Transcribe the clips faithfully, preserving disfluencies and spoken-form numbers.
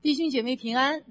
弟兄姐妹平安。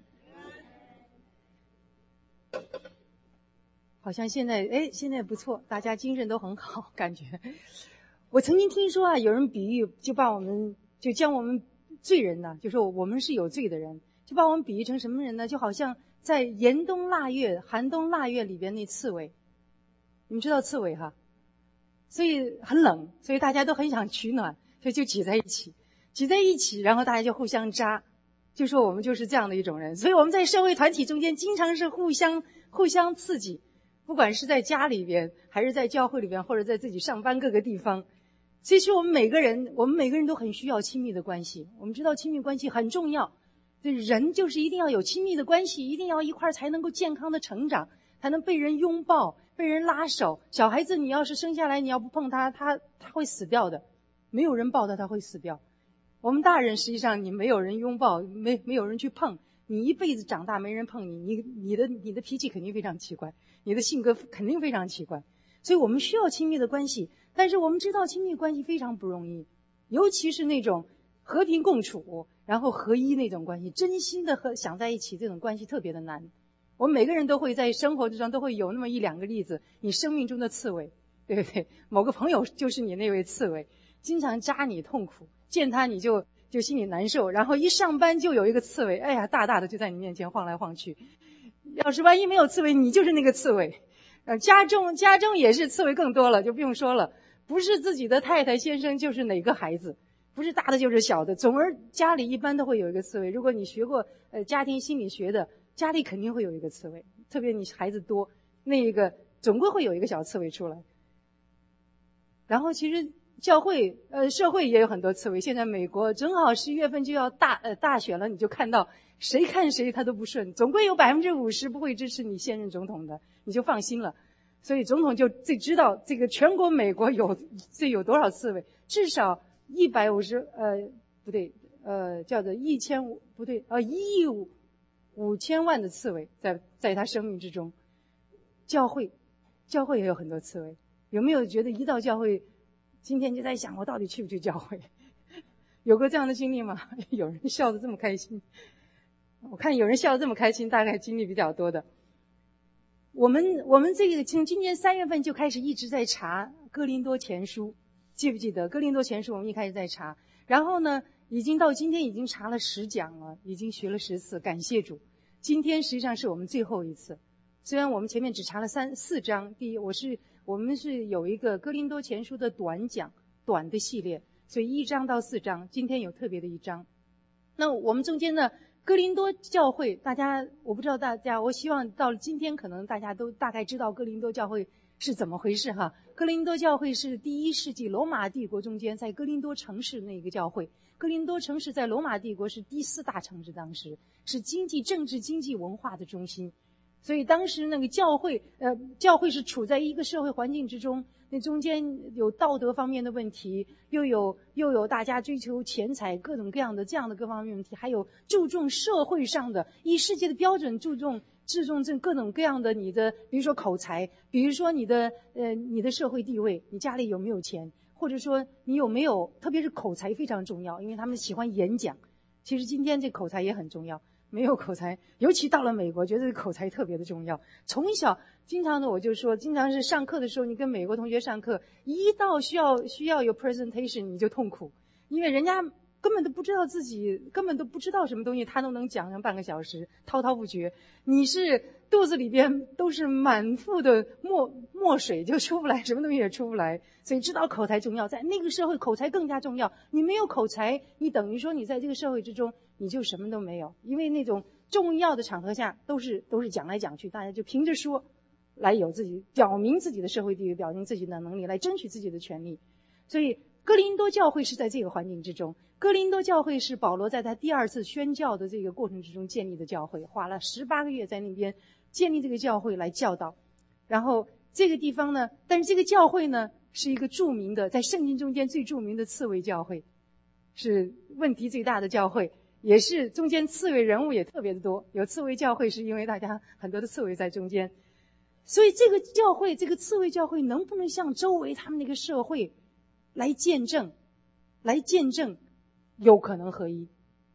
好像现在哎，现在不错，大家精神都很好，感觉。我曾经听说啊，有人比喻，就把我们就将我们罪人呢，就说我们是有罪的人，就把我们比喻成什么人呢？就好像在严冬腊月、寒冬腊月里边那刺猬，你们知道刺猬哈？所以很冷，所以大家都很想取暖，所以就挤在一起，挤在一起，然后大家就互相扎。就说我们就是这样的一种人，所以我们在社会团体中间经常是互相互相刺激，不管是在家里边还是在教会里边或者在自己上班各个地方。其实我们每个人我们每个人都很需要亲密的关系，我们知道亲密关系很重要，人就是一定要有亲密的关系，一定要一块才能够健康的成长，才能被人拥抱被人拉手。小孩子你要是生下来你要不碰他他他会死掉的，没有人抱他他会死掉。我们大人实际上你没有人拥抱，没没有人去碰，你一辈子长大没人碰你，你你的你的脾气肯定非常奇怪，你的性格肯定非常奇怪。所以我们需要亲密的关系，但是我们知道亲密关系非常不容易，尤其是那种和平共处然后合一那种关系，真心的和想在一起，这种关系特别的难。我们每个人都会在生活之中都会有那么一两个例子，你生命中的刺猬，对不对？某个朋友就是你那位刺猬，经常扎你痛苦，见他你就就心里难受，然后一上班就有一个刺猬，哎呀大大的就在你面前晃来晃去。要是万一没有刺猬，你就是那个刺猬。呃，家中家中也是刺猬更多了，就不用说了，不是自己的太太先生就是哪个孩子，不是大的就是小的，总而家里一般都会有一个刺猬。如果你学过呃家庭心理学的，家里肯定会有一个刺猬，特别你孩子多，那一个总归会有一个小刺猬出来。然后其实教会呃社会也有很多刺猬，现在美国正好十一月份就要大呃大选了，你就看到谁看谁他都不顺，总归有百分之五十不会支持你现任总统的，你就放心了。所以总统就最知道这个全国美国有这有多少刺猬，至少一百五十呃不对呃叫做一千五不对呃一亿五五千万的刺猬在在他生命之中。教会教会也有很多刺猬，有没有觉得一到教会今天就在想我到底去不去教会？有过这样的经历吗？有人笑得这么开心，我看有人笑得这么开心，大概经历比较多的。我们我们这个从今年三月份就开始一直在查哥林多前书，记不记得哥林多前书？我们一开始在查，然后呢已经到今天已经查了十讲了，已经学了十次，感谢主。今天实际上是我们最后一次，虽然我们前面只查了三四章，第一我是我们是有一个哥林多前书的短讲短的系列，所以一章到四章，今天有特别的一章。那我们中间呢哥林多教会，大家我不知道大家，我希望到了今天可能大家都大概知道哥林多教会是怎么回事哈。哥林多教会是第一世纪罗马帝国中间在哥林多城市那个教会，哥林多城市在罗马帝国是第四大城市，当时是经济政治经济文化的中心。所以当时那个教会呃教会是处在一个社会环境之中，那中间有道德方面的问题，又有又有大家追求钱财各种各样的这样的各方面问题，还有注重社会上的以世界的标准注重注重这各种各样的你的比如说口才，比如说你的呃你的社会地位，你家里有没有钱，或者说你有没有，特别是口才非常重要，因为他们喜欢演讲。其实今天这口才也很重要，没有口才，尤其到了美国觉得口才特别的重要。从小经常的我就说，经常是上课的时候你跟美国同学上课，一到需要需要有 presentation 你就痛苦，因为人家根本都不知道自己根本都不知道什么东西他都能讲上半个小时滔滔不绝，你是肚子里边都是满腹的墨墨水就出不来，什么东西也出不来。所以知道口才重要，在那个社会口才更加重要，你没有口才你等于说你在这个社会之中你就什么都没有，因为那种重要的场合下都是都是讲来讲去，大家就凭着说来有自己表明自己的社会地位，表明自己的能力，来争取自己的权利。所以哥林多教会是在这个环境之中，哥林多教会是保罗在他第二次宣教的这个过程之中建立的教会，花了十八个月在那边建立这个教会来教导。然后这个地方呢，但是这个教会呢是一个著名的，在圣经中间最著名的刺猬教会，是问题最大的教会，也是中间刺猬人物也特别的多，有刺猬教会是因为大家很多的刺猬在中间。所以这个教会这个刺猬教会能不能像周围他们那个社会来见证来见证有可能合一。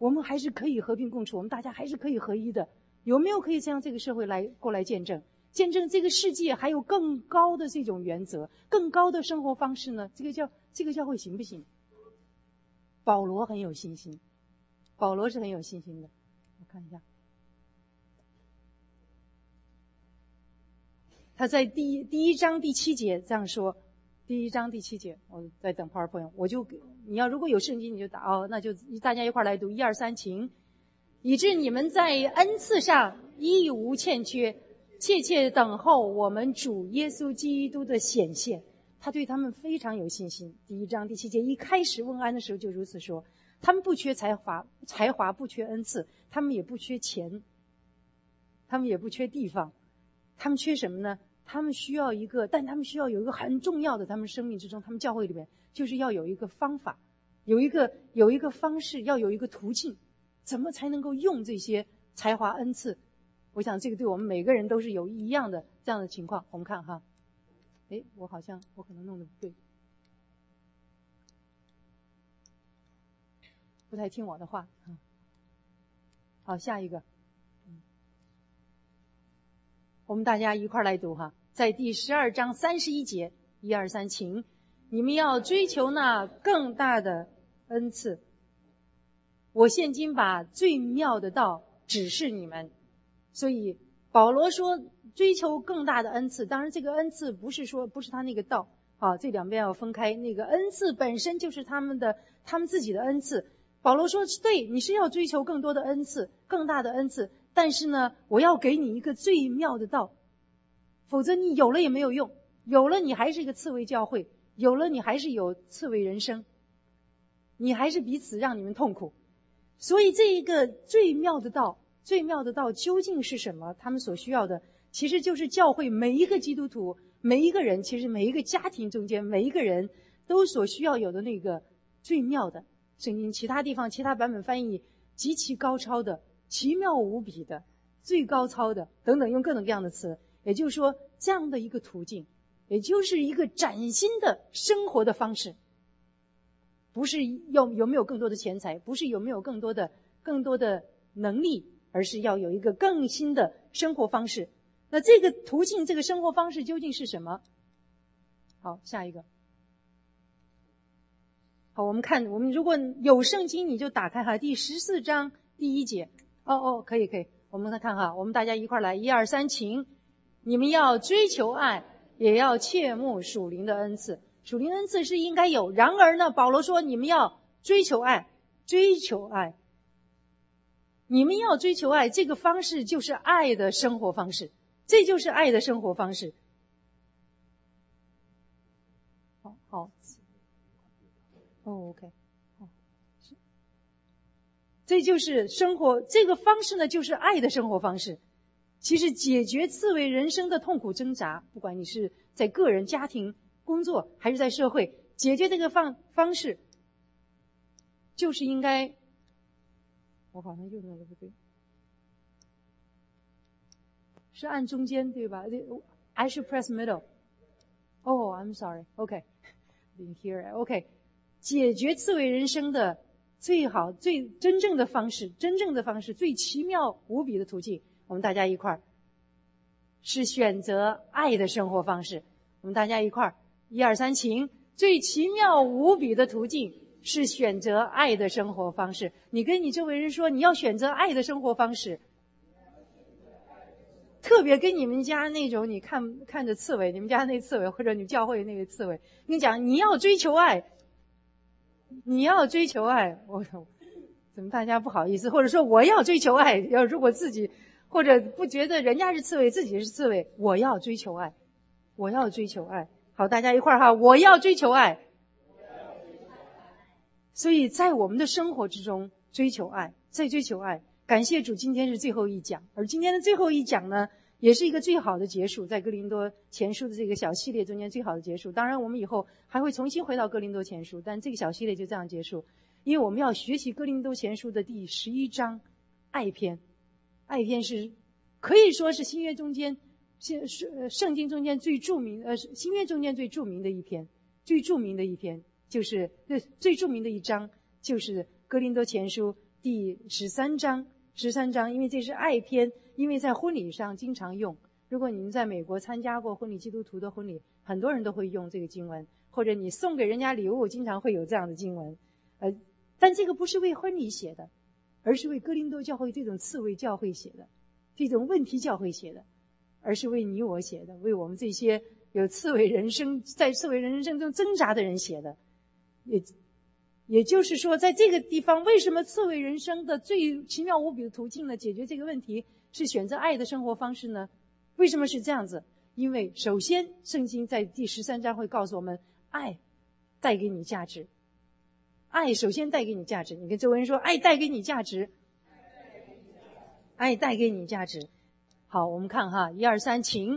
我们还是可以和平共处，我们大家还是可以合一的。有没有可以向这个社会来过来见证？见证这个世界还有更高的这种原则，更高的生活方式呢？这个教这个教会行不行？保罗很有信心，保罗是很有信心的。我看一下，他在第一第一章第七节这样说。第一章第七节，我在等 PowerPoint， 我就你要如果有圣经你就打哦，那就大家一块来读一二三，请，以致你们在恩赐上一无欠缺，切切等候我们主耶稣基督的显现。他对他们非常有信心。第一章第七节一开始问安的时候就如此说，他们不缺才华，才华不缺恩赐，他们也不缺钱，他们也不缺地方，他们缺什么呢？他们需要一个，但他们需要有一个很重要的，他们生命之中，他们教会里面就是要有一个方法，有一个有一个方式，要有一个途径，怎么才能够用这些才华恩赐？我想这个对我们每个人都是有一样的这样的情况。我们看哈，诶，我好像我可能弄得不对，不太听我的话。好，下一个。我们大家一块来读哈，在第十二章三十一节，一二三，请，你们要追求那更大的恩赐。我现今把最妙的道指示你们。所以保罗说追求更大的恩赐，当然这个恩赐不是说不是他那个道啊，这两边要分开。那个恩赐本身就是他们的他们自己的恩赐。保罗说对，你是要追求更多的恩赐，更大的恩赐，但是呢，我要给你一个最妙的道，否则你有了也没有用，有了你还是一个刺猬教会，有了你还是有刺猬人生，你还是彼此让你们痛苦。所以这一个最妙的道，最妙的道究竟是什么？他们所需要的其实就是教会每一个基督徒，每一个人，其实每一个家庭中间每一个人都所需要有的那个最妙的。圣经其他地方其他版本翻译极其高超的，奇妙无比的，最高超的等等，用各种各样的词。也就是说这样的一个途径，也就是一个崭新的生活的方式，不是有有没有更多的钱财，不是有没有更多的更多的能力，而是要有一个更新的生活方式。那这个途径，这个生活方式究竟是什么？好，下一个。好，我们看，我们如果有圣经你就打开哈，第十四章第一节。哦哦，可以可以，我们来看哈，我们大家一块来，一二三，请，你们要追求爱，也要切慕属灵的恩赐。属灵恩赐是应该有，然而呢，保罗说你们要追求爱，追求爱，你们要追求爱，这个方式就是爱的生活方式，这就是爱的生活方式。好好。哦 ，OK， 哦，是，这就是生活，这个方式呢，就是爱的生活方式。其实解决刺猬人生的痛苦挣扎，不管你是在个人、家庭、工作，还是在社会，解决这个方方式，就是应该，我好像又弄的不对，是按中间对吧 ？I should press middle。Oh, I'm sorry. OK, didn't hear it. OK. 解决刺猬人生的最好、最真正的方式，真正的方式，最奇妙无比的途径，我们大家一块儿是选择爱的生活方式。我们大家一块儿，一二三，请，最奇妙无比的途径是选择爱的生活方式。你跟你周围人说，你要选择爱的生活方式。特别跟你们家那种你看看着刺猬，你们家那刺猬或者你教会那个刺猬，跟你讲，你要追求爱。你要追求爱，我怎么大家不好意思？或者说我要追求爱，要如果自己或者不觉得人家是刺猬，自己是刺猬，我要追求爱，我要追求爱。好，大家一块儿哈，我要追求爱。所以在我们的生活之中追求爱，在追求爱。感谢主，今天是最后一讲，而今天的最后一讲呢，也是一个最好的结束，在哥林多前书的这个小系列中间最好的结束。当然我们以后还会重新回到哥林多前书，但这个小系列就这样结束，因为我们要学习哥林多前书的第十一章爱篇。爱篇是可以说是新约中间圣经中间最著名呃新约中间最著名的一篇，最著名的一篇就是最著名的一章就是哥林多前书第十三章，十三章，因为这是爱篇，因为在婚礼上经常用。如果你们在美国参加过婚礼，基督徒的婚礼，很多人都会用这个经文，或者你送给人家礼物，经常会有这样的经文。呃，但这个不是为婚礼写的，而是为哥林多教会这种刺猬教会写的，这种问题教会写的，而是为你我写的，为我们这些有刺猬人生，在刺猬人生中挣扎的人写的。也也就是说，在这个地方，为什么刺猬人生的最奇妙无比的途径呢？解决这个问题是选择爱的生活方式呢？为什么是这样子？因为首先圣经在第十三章会告诉我们，爱带给你价值，爱首先带给你价值。你跟周围人说，爱带给你价值，爱带给你价值。好，我们看哈，一二三，请。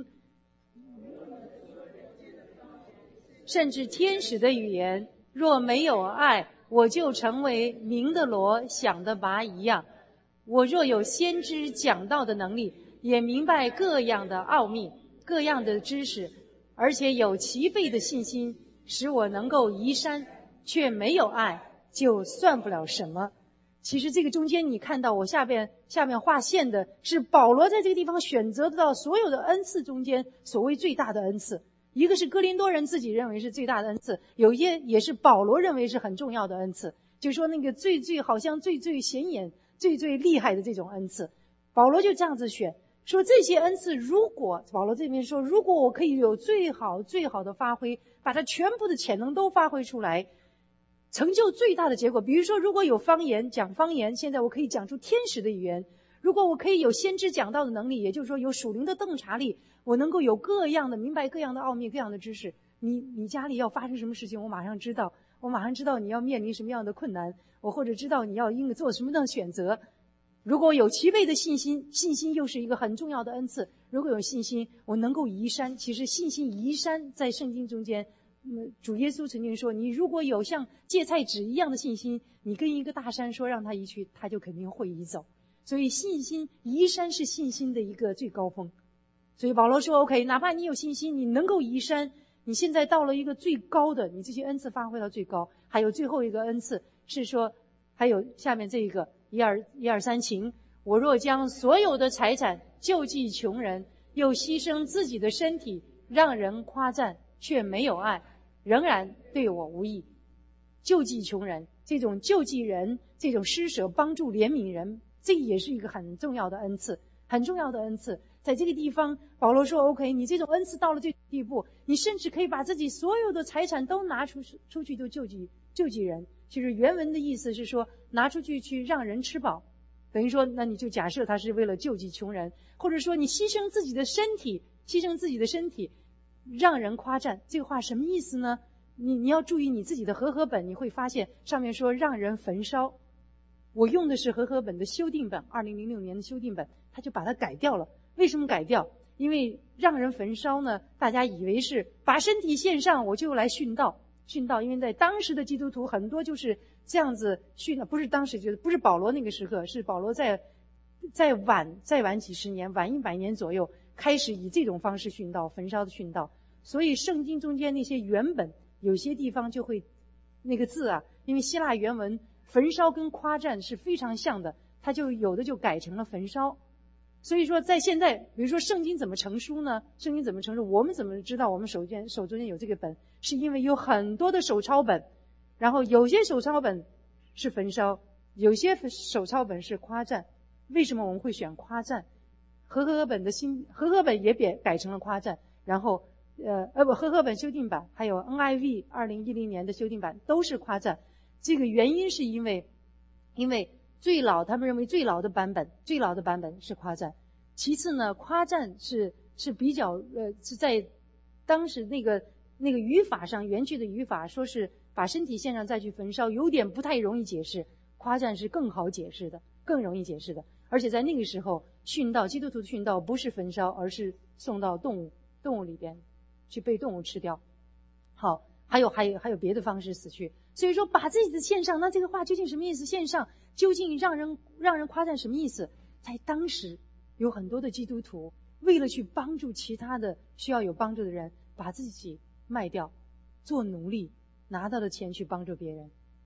甚至天使的语言若没有爱，我就成为明的罗，想的拔一样。我若有先知讲道的能力，也明白各样的奥秘，各样的知识，而且有齐备的信心，使我能够移山，却没有爱，就算不了什么。其实这个中间你看到我下边下面画线的是保罗在这个地方选择到所有的恩赐中间所谓最大的恩赐，一个是哥林多人自己认为是最大的恩赐，有一些也是保罗认为是很重要的恩赐，就是说那个最最好像最最显眼最最厉害的这种恩赐，保罗就这样子选，说这些恩赐如果保罗这边说，如果我可以有最好最好的发挥，把它全部的潜能都发挥出来，成就最大的结果。比如说如果有方言，讲方言，现在我可以讲出天使的语言，如果我可以有先知讲道的能力，也就是说有属灵的洞察力，我能够有各样的明白各样的奥秘各样的知识，你你家里要发生什么事情，我马上知道，我马上知道你要面临什么样的困难，我或者知道你要应做什么样的选择。如果有齐备的信心，信心又是一个很重要的恩赐，如果有信心我能够移山，其实信心移山在圣经中间，嗯，主耶稣曾经说，你如果有像芥菜籽一样的信心，你跟一个大山说让它移去，它就肯定会移走。所以信心移山是信心的一个最高峰。所以保罗说 OK， 哪怕你有信心，你能够移山，你现在到了一个最高的，你这些恩赐发挥到最高。还有最后一个恩赐是说，还有下面这一个一二一二三情，我若将所有的财产救济穷人，又牺牲自己的身体让人夸赞，却没有爱，仍然对我无益。救济穷人，这种救济人，这种施舍帮助怜悯人，这也是一个很重要的恩赐，很重要的恩赐。在这个地方保罗说 OK， 你这种恩赐到了这个地步，你甚至可以把自己所有的财产都拿出出去都救济救济人。其实原文的意思是说拿出去去让人吃饱，等于说那你就假设他是为了救济穷人，或者说你牺牲自己的身体牺牲自己的身体让人夸赞。这个话什么意思呢？你你要注意你自己的和合本，你会发现上面说让人焚烧，我用的是和合本的修订本，二零零六年的修订本，他就把它改掉了。为什么改掉？因为让人焚烧呢，大家以为是把身体献上我就来殉道殉道，因为在当时的基督徒很多就是这样子殉道，不是当时就是不是保罗那个时刻，是保罗在在晚再晚几十年，晚一百年左右开始以这种方式殉道，焚烧的殉道。所以圣经中间那些原本有些地方就会那个字啊，因为希腊原文焚烧跟夸赞是非常像的，它就有的就改成了焚烧。所以说在现在比如说圣经怎么成书呢？圣经怎么成书？我们怎么知道我们手间手中间有这个本？是因为有很多的手抄本，然后有些手抄本是焚烧，有些手抄本是夸赞。为什么我们会选夸赞？和合本的新和合本也改改成了夸赞，然后呃呃不和合本修订版还有 N I V 二零一零年的修订版都是夸赞。这个原因是因为因为最老他们认为最老的版本最老的版本是夸赞。其次呢，夸赞是是比较呃是在当时那个那个语法上，原句的语法说是把身体献上再去焚烧，有点不太容易解释。夸赞是更好解释的，更容易解释的。而且在那个时候殉道，基督徒的殉道不是焚烧，而是送到动物动物里边去被动物吃掉。好，还有还有还有别的方式死去。所以说把自己的献上，那这个话究竟什么意思？献上究竟让人让人夸赞什么意思？在当时有很多的基督徒为了去帮助其他的需要有帮助的人，把自己卖掉做奴隶，拿到了钱去帮助别人。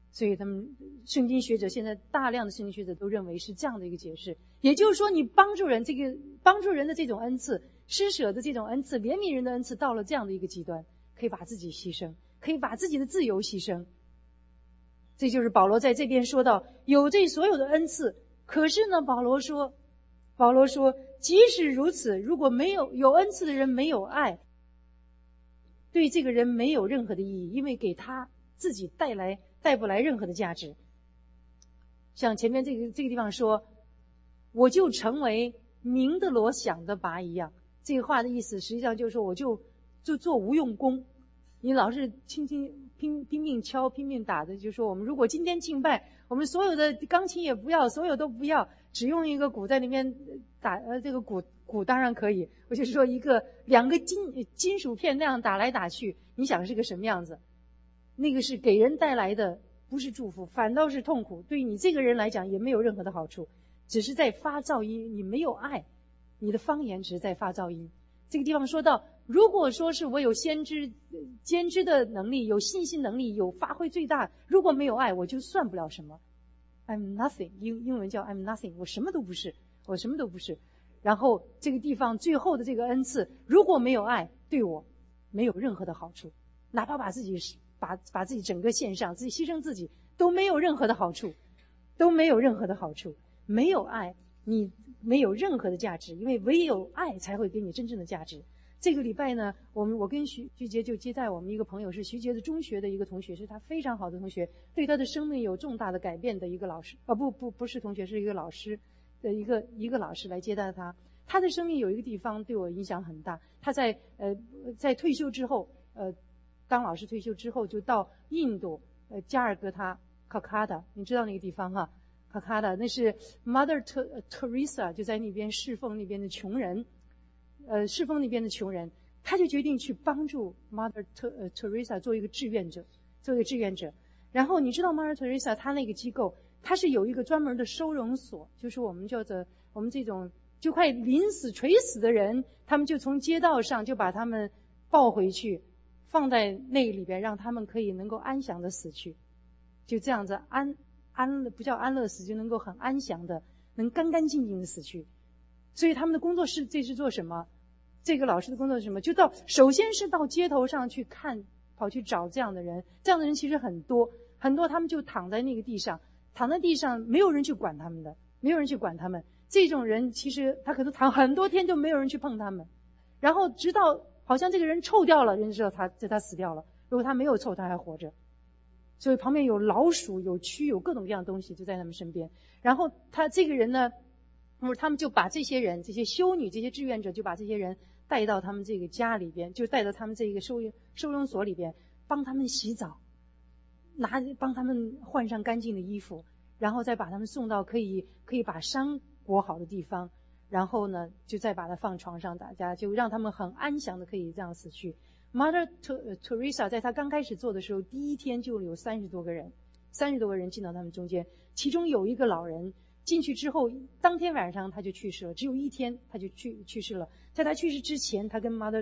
所以他们圣经学者现在大量的圣经学者都认为是这样的一个解释，也就是说你帮助人，这个帮助人的这种恩赐，施舍的这种恩赐，怜悯人的恩赐到了这样的一个极端，可以把自己牺牲，可以把自己的自由牺牲。这就是保罗在这边说到有这所有的恩赐，可是呢保罗说保罗说即使如此，如果没有有恩赐的人没有爱，对这个人没有任何的意义，因为给他自己带来带不来任何的价值。像前面这个这个地方说，我就成为鸣的锣响的钹一样，这个话的意思实际上就是说我就就做无用功，你老是轻轻拼拼命敲拼命打的，就说我们如果今天敬拜，我们所有的钢琴也不要，所有都不要，只用一个鼓在那边打，呃，这个鼓鼓当然可以，我就是说一个两个金金属片那样打来打去，你想是个什么样子？那个是给人带来的不是祝福，反倒是痛苦，对于你这个人来讲也没有任何的好处，只是在发噪音，你没有爱，你的方言只是在发噪音。这个地方说到，如果说是我有先知先知的能力，有信心能力，有发挥最大，如果没有爱，我就算不了什么。 I'm nothing， 英英文叫 I'm nothing， 我什么都不是，我什么都不是。然后这个地方最后的这个恩赐，如果没有爱，对我没有任何的好处，哪怕把自己把把自己整个献上，自己牺牲自己，都没有任何的好处，都没有任何的好处。没有爱，你没有任何的价值，因为唯有爱才会给你真正的价值。这个礼拜呢，我们我跟徐徐杰就接待我们一个朋友，是徐杰的中学的一个同学，是他非常好的同学，对他的生命有重大的改变的一个老师，啊不不不是同学，是一个老师的一个一个老师来接待他。他的生命有一个地方对我影响很大，他在呃在退休之后，呃当老师退休之后就到印度呃加尔各答卡卡达，你知道那个地方哈？卡卡达那是 Mother Teresa 就在那边侍奉那边的穷人。呃，侍奉那边的穷人，他就决定去帮助 Mother Teresa 做一个志愿者，做一个志愿者。然后你知道 Mother Teresa 他那个机构，他是有一个专门的收容所，就是我们叫做我们这种就快临死垂死的人，他们就从街道上就把他们抱回去，放在那里边，让他们可以能够安详的死去，就这样子安安不叫安乐死，就能够很安详的，能干干净净的死去。所以他们的工作是这是做什么？这个老师的工作是什么？就到首先是到街头上去看，跑去找这样的人。这样的人其实很多很多，他们就躺在那个地上，躺在地上，没有人去管他们的，没有人去管他们。这种人其实他可能躺很多天就没有人去碰他们，然后直到好像这个人臭掉了，人知道他他死掉了。如果他没有臭，他还活着。所以旁边有老鼠、有蛆、有各种各样的东西就在他们身边。然后他这个人呢，他们就把这些人，这些修女、这些志愿者，就把这些人带到他们这个家里边，就带到他们这个收收容所里边，帮他们洗澡，拿帮他们换上干净的衣服，然后再把他们送到可以可以把伤裹好的地方，然后呢，就再把他放床上，大家就让他们很安详的可以这样死去。Mother Teresa 在他刚开始做的时候，第一天就有三十多个人，三十多个人进到他们中间，其中有一个老人。进去之后，当天晚上他就去世了，只有一天他就去去世了。在他去世之前，他跟 Mother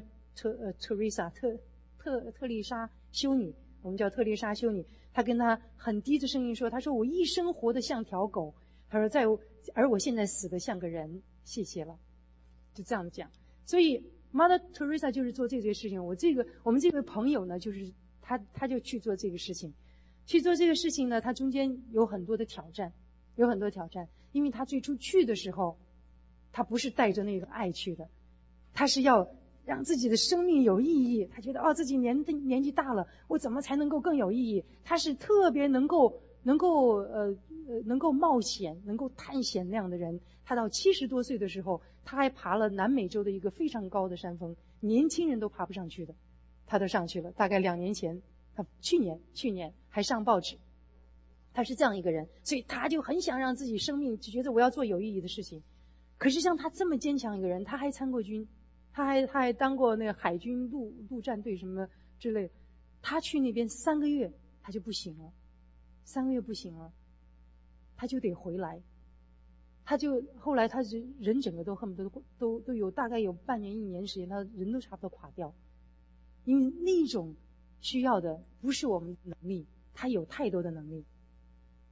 Teresa 特特特丽莎修女，我们叫特丽莎修女，他跟他很低的声音说：“他说我一生活得像条狗，他说在而我现在死得像个人，谢谢了。”就这样讲。所以 Mother Teresa 就是做这些事情。我这个我们这位朋友呢，就是他他就去做这个事情，去做这个事情呢，他中间有很多的挑战。有很多挑战，因为他最初去的时候，他不是带着那个爱去的，他是要让自己的生命有意义。他觉得哦，自己年年纪大了，我怎么才能够更有意义？他是特别能够能够呃呃能够冒险、能够探险那样的人。他到七十多岁的时候，他还爬了南美洲的一个非常高的山峰，年轻人都爬不上去的，他都上去了。大概两年前，他去年去年还上报纸。他是这样一个人，所以他就很想让自己生命，就觉得我要做有意义的事情。可是像他这么坚强一个人，他还参过军，他还他还当过那个海军陆陆战队什么之类。他去那边三个月，他就不行了，三个月不行了，他就得回来。他就后来他是人整个都恨不得都都有大概有半年一年时间，他人都差不多垮掉。因为那种需要的不是我们的能力，他有太多的能力。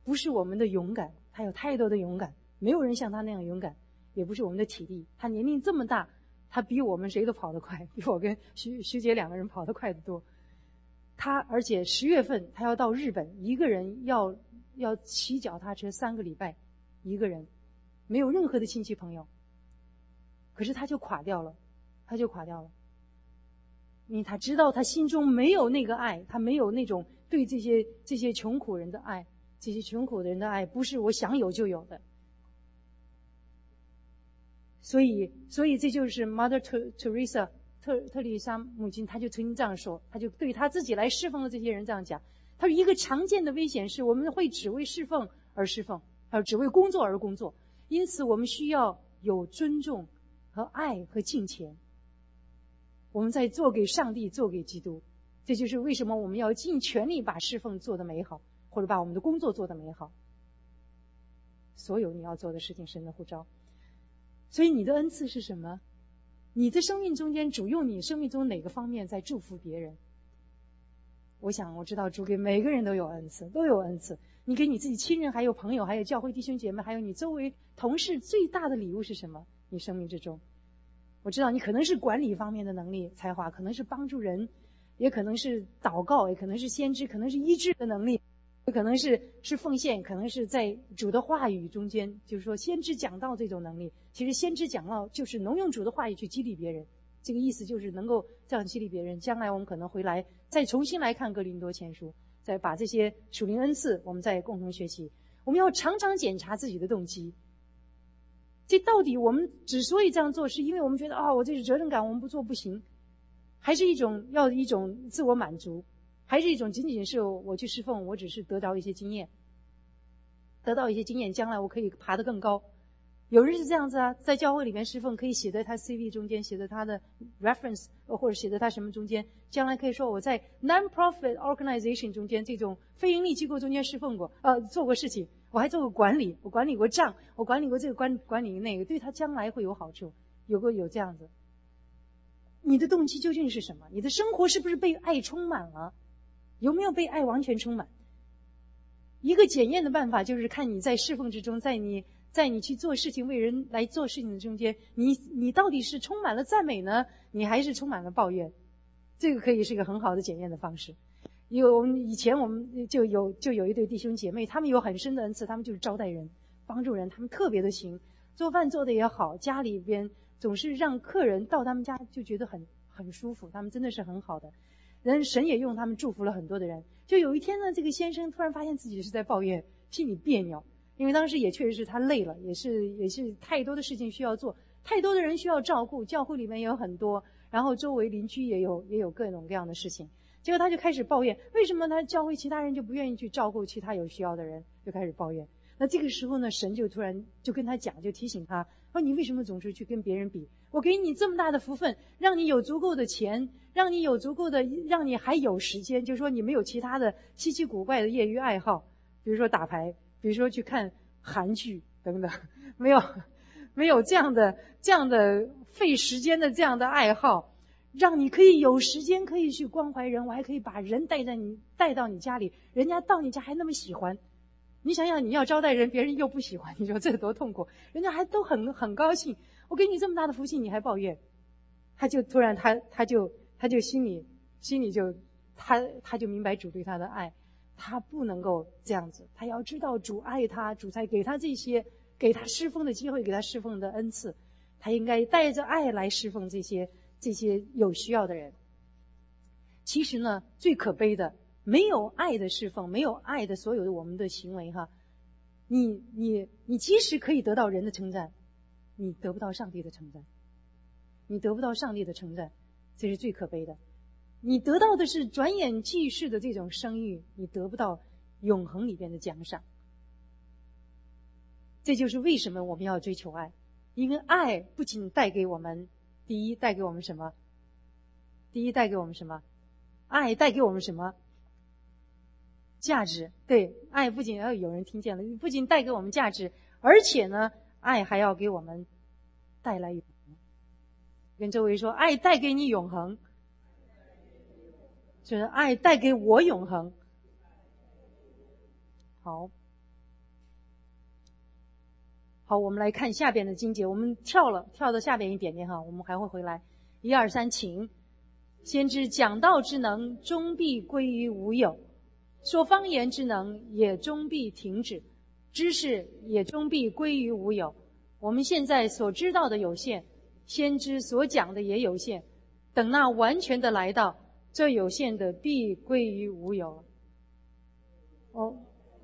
不是我们的勇敢，他有太多的勇敢，没有人像他那样勇敢，也不是我们的体力，他年龄这么大，他比我们谁都跑得快，比我跟徐徐姐两个人跑得快得多。他而且十月份他要到日本，一个人要要骑脚踏车三个礼拜，一个人没有任何的亲戚朋友，可是他就垮掉了，他就垮掉了。因为他知道他心中没有那个爱，他没有那种对这些这些穷苦人的爱，这些穷苦的人的爱不是我想有就有的。所以所以这就是 Mother Teresa 特特丽莎母亲，她就曾经这样说，她就对她自己来侍奉的这些人这样讲，她说一个常见的危险是我们会只为侍奉而侍奉，而只为工作而工作，因此我们需要有尊重和爱和敬虔，我们在做给上帝，做给基督。这就是为什么我们要尽全力把侍奉做得美好，或者把我们的工作做得美好。所有你要做的事情，神的呼召。所以你的恩赐是什么？你的生命中间主用你生命中哪个方面在祝福别人？我想我知道主给每个人都有恩赐，都有恩赐。你给你自己亲人，还有朋友，还有教会弟兄姐妹，还有你周围同事，最大的礼物是什么？你生命之中，我知道你可能是管理方面的能力才华，可能是帮助人，也可能是祷告，也可能是先知，可能是医治的能力，也可能是是奉献，可能是在主的话语中间，就是说先知讲道这种能力。其实先知讲道就是能用主的话语去激励别人，这个意思就是能够这样激励别人。将来我们可能回来再重新来看哥林多前书，再把这些属灵恩赐我们再共同学习。我们要常常检查自己的动机，这到底我们之所以这样做，是因为我们觉得啊、哦，我这是责任感，我们不做不行，还是一种要一种自我满足，还是一种仅仅是我去侍奉，我只是得到一些经验，得到一些经验，将来我可以爬得更高。有人是这样子啊，在教会里面侍奉可以写在他 C V 中间，写在他的 reference 或者写在他什么中间，将来可以说我在 non-profit organization 中间，这种非营利机构中间侍奉过，呃，做过事情，我还做过管理，我管理过账，我管理过这个管管理那个，对他将来会有好处。有个有这样子，你的动机究竟是什么？你的生活是不是被爱充满了？有没有被爱完全充满？一个检验的办法就是看你在侍奉之中，在你在你去做事情为人来做事情的中间，你你到底是充满了赞美呢，你还是充满了抱怨？这个可以是一个很好的检验的方式。有以前我们就有就有一对弟兄姐妹，他们有很深的恩赐，他们就是招待人帮助人，他们特别的行，做饭做的也好，家里边总是让客人到他们家就觉得很很舒服，他们真的是很好的人，神也用他们祝福了很多的人。就有一天呢，这个先生突然发现自己是在抱怨，心里别扭，因为当时也确实是他累了，也是也是太多的事情需要做，太多的人需要照顾，教会里面也有很多，然后周围邻居也有也有各种各样的事情。结果他就开始抱怨，为什么他教会其他人就不愿意去照顾其他有需要的人，就开始抱怨。那这个时候呢，神就突然就跟他讲，就提醒他说，你为什么总是去跟别人比？我给你这么大的福分，让你有足够的钱，让你有足够的，让你还有时间，就是说你没有其他的稀奇古怪的业余爱好，比如说打牌，比如说去看韩剧等等，没有没有这样的这样的费时间的这样的爱好，让你可以有时间可以去关怀人，我还可以把人带在你带到你家里，人家到你家还那么喜欢。你想想，你要招待人，别人又不喜欢，你说这多痛苦，人家还都很很高兴，我给你这么大的福气你还抱怨。他就突然他他就他就心里心里就他他就明白主对他的爱，他不能够这样子，他要知道主爱他，主才给他这些，给他侍奉的机会，给他侍奉的恩赐，他应该带着爱来侍奉这些这些有需要的人。其实呢，最可悲的，没有爱的侍奉，没有爱的所有的我们的行为哈，你你你即使可以得到人的称赞，你得不到上帝的称赞，你得不到上帝的称赞，这是最可悲的。你得到的是转眼即逝的这种声誉，你得不到永恒里边的奖赏。这就是为什么我们要追求爱，因为爱不仅带给我们，第一带给我们什么？第一带给我们什么？爱带给我们什么？价值。对，爱不仅要有人听见了，不仅带给我们价值，而且呢，爱还要给我们带来永恒。跟周围说，爱带给你永恒，就是爱带给我永恒。好， 好，我们来看下边的经节，我们跳了跳到下边一点点哈，我们还会回来。一二三，请。先知讲道之能，终必归于无有；说方言之能，也终必停止；知识也终必归于无有。我们现在所知道的有限，先知所讲的也有限，等那完全的来到，这有限的必归于无有。哦，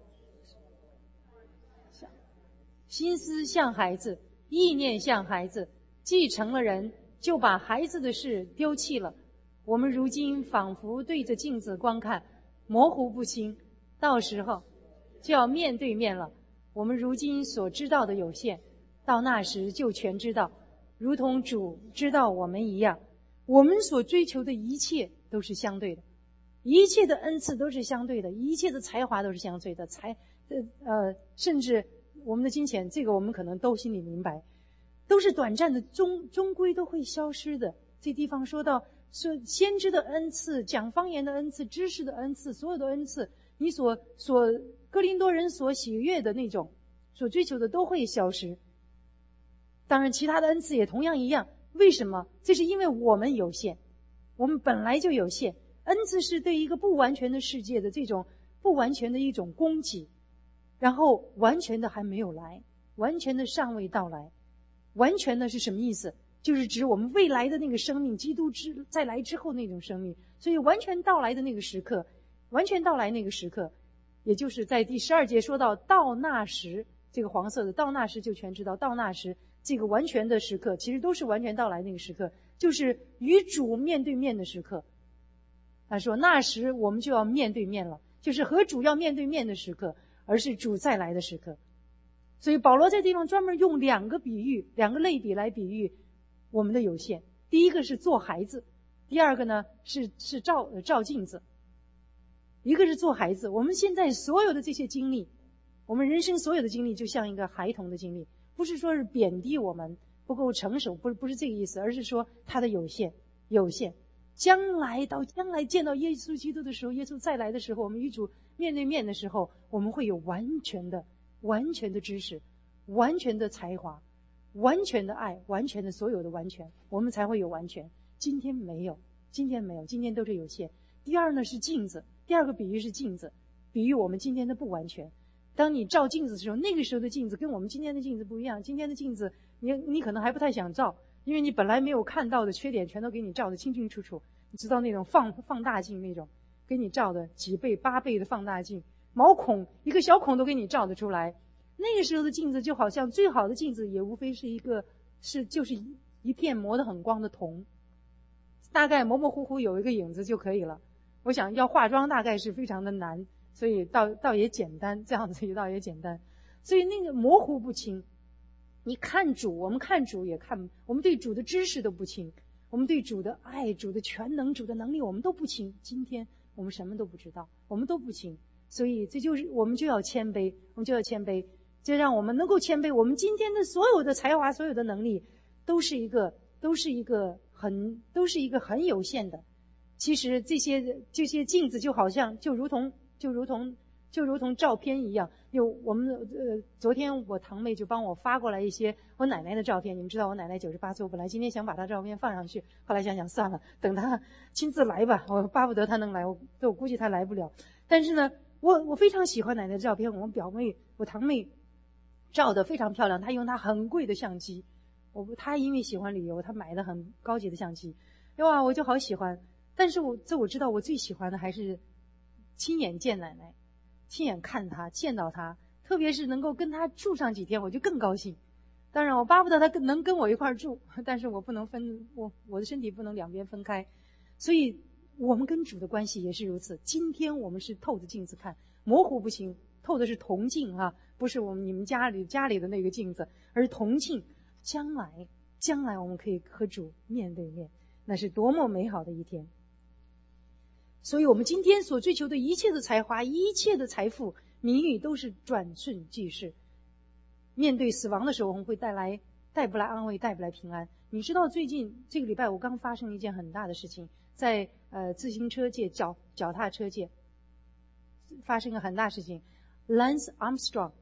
心思像孩子，意念像孩子，既成了人，就把孩子的事丢弃了。我们如今仿佛对着镜子观看，模糊不清，到时候就要面对面了。我们如今所知道的有限，到那时就全知道，如同主知道我们一样。我们所追求的一切都是相对的，一切的恩赐都是相对的，一切的才华都是相对的，才呃呃，甚至我们的金钱，这个我们可能都心里明白，都是短暂的，终终归都会消失的。这地方说到说先知的恩赐，讲方言的恩赐，知识的恩赐，所有的恩赐，你所所哥林多人所喜悦的那种所追求的都会消失。当然其他的恩赐也同样一样。为什么？这是因为我们有限，我们本来就有限。恩赐是对一个不完全的世界的这种不完全的一种供给，然后完全的还没有来，完全的尚未到来。完全的是什么意思？就是指我们未来的那个生命，基督之再来之后那种生命。所以完全到来的那个时刻，完全到来那个时刻，也就是在第十二节说到到那时，这个黄色的到那时就全知道，到那时这个完全的时刻，其实都是完全到来那个时刻，就是与主面对面的时刻。他说那时我们就要面对面了，就是和主要面对面的时刻，而是主再来的时刻。所以保罗在地方专门用两个比喻，两个类比来比喻我们的有限。第一个是做孩子，第二个呢是是照呃照镜子。一个是做孩子，我们现在所有的这些经历，我们人生所有的经历就像一个孩童的经历，不是说是贬低我们不够成熟，不是不是这个意思，而是说他的有限有限。将来到将来见到耶稣基督的时候，耶稣再来的时候，我们与主面对面的时候，我们会有完全的完全的知识，完全的才华，完全的爱，完全的所有的完全，我们才会有完全。今天没有，今天没有，今天都是有限。第二呢是镜子，第二个比喻是镜子，比喻我们今天的不完全。当你照镜子的时候，那个时候的镜子跟我们今天的镜子不一样。今天的镜子你你可能还不太想照，因为你本来没有看到的缺点全都给你照得清清楚楚。你知道那种放放大镜那种给你照的几倍八倍的放大镜，毛孔一个小孔都给你照得出来。那个时候的镜子就好像最好的镜子也无非是一个是就是一一片磨得很光的铜，大概模模糊糊有一个影子就可以了。我想要化妆大概是非常的难，所以倒倒也简单，这样子也倒也简单。所以那个模糊不清，你看主，我们看主也看，我们对主的知识都不清，我们对主的爱、主的全能、主的能力我们都不清。今天我们什么都不知道，我们都不清。所以这就是我们就要谦卑，我们就要谦卑，就让我们能够谦卑。我们今天的所有的才华、所有的能力都是一个都是一个很都是一个很有限的。其实这些这些镜子就好像就如同就如同就如同照片一样。有我们呃昨天我堂妹就帮我发过来一些我奶奶的照片。你们知道我奶奶九十八岁，我本来今天想把她照片放上去，后来想想算了，等她亲自来吧，我巴不得她能来，我我估计她来不了。但是呢我我非常喜欢奶奶的照片，我表妹我堂妹照的非常漂亮，她用她很贵的相机，我她因为喜欢旅游，她买了很高级的相机，哇我就好喜欢。但是我这我知道我最喜欢的还是亲眼见奶奶，亲眼看她，见到她，特别是能够跟她住上几天我就更高兴。当然我巴不得她能跟我一块住，但是我不能分我我的身体不能两边分开。所以我们跟主的关系也是如此。今天我们是透着镜子看，模糊不清，透的是铜镜啊，不是我们你们家里家里的那个镜子，而是铜镜。将来将来我们可以和主面对面，那是多么美好的一天。所以我们今天所追求的一切的才华，一切的财富名誉都是转瞬即逝。面对死亡的时候，我们会带来带不来安慰，带不来平安。你知道最近这个礼拜我刚发生一件很大的事情，在呃自行车界脚脚踏车界发生个很大事情。 Lance Armstrong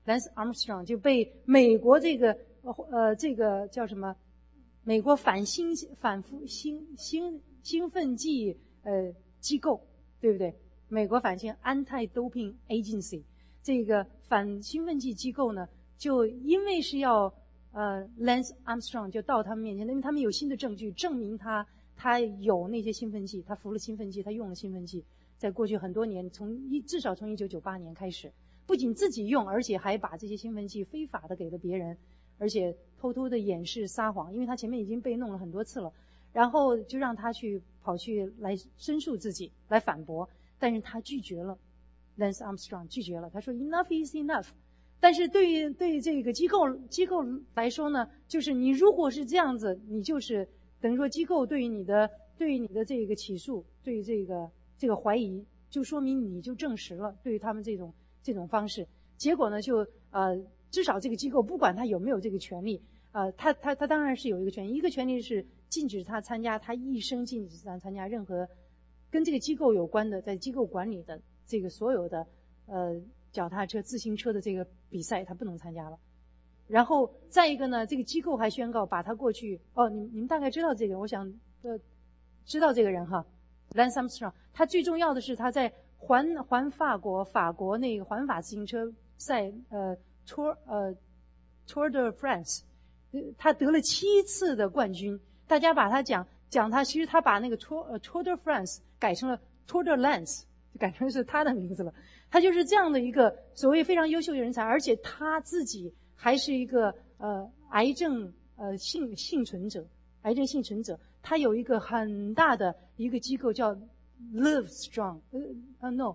Lance Armstrong 就被美国这个呃这个叫什么？美国反兴反复兴兴兴奋剂呃机构，对不对？美国反兴 Anti-Doping Agency 这个反兴奋剂机构呢，就因为是要呃 Lance Armstrong 就到他们面前，因为他们有新的证据证明他他有那些兴奋剂，他服了兴奋剂，他用了兴奋剂，在过去很多年，从一至少从一九九八年开始，不仅自己用，而且还把这些兴奋剂非法的给了别人，而且偷偷的掩饰撒谎，因为他前面已经被弄了很多次了，然后就让他去跑去来申诉自己，来反驳，但是他拒绝了 ，Lance Armstrong 拒绝了，他说 enough is enough。但是对于对于这个机构机构来说呢，就是你如果是这样子，你就是等于说机构对于你的对于你的这个起诉，对于这个这个怀疑，就说明你就证实了对于他们这种这种方式，结果呢就呃至少这个机构不管他有没有这个权利，呃他他他当然是有一个权利，一个权利是禁止他参加，他一生禁止他参加任何跟这个机构有关的，在机构管理的这个所有的呃脚踏车、自行车的这个比赛，他不能参加了。然后再一个呢，这个机构还宣告把他过去哦，你你们大概知道这个，我想呃知道这个人哈 ，Lance Armstrong， 他最重要的是他在环环法国法国那个环法自行车赛呃 Tour 呃 Tour de France， 他得了七次的冠军，大家把他讲讲他，其实他把那个 Tour 呃 Tour de France 改成了 Tour de Lance， 就改成是他的名字了。他就是这样的一个所谓非常优秀的人才，而且他自己还是一个呃癌症呃幸幸存者，癌症幸存者。他有一个很大的一个机构叫 Live Strong， 呃呃 no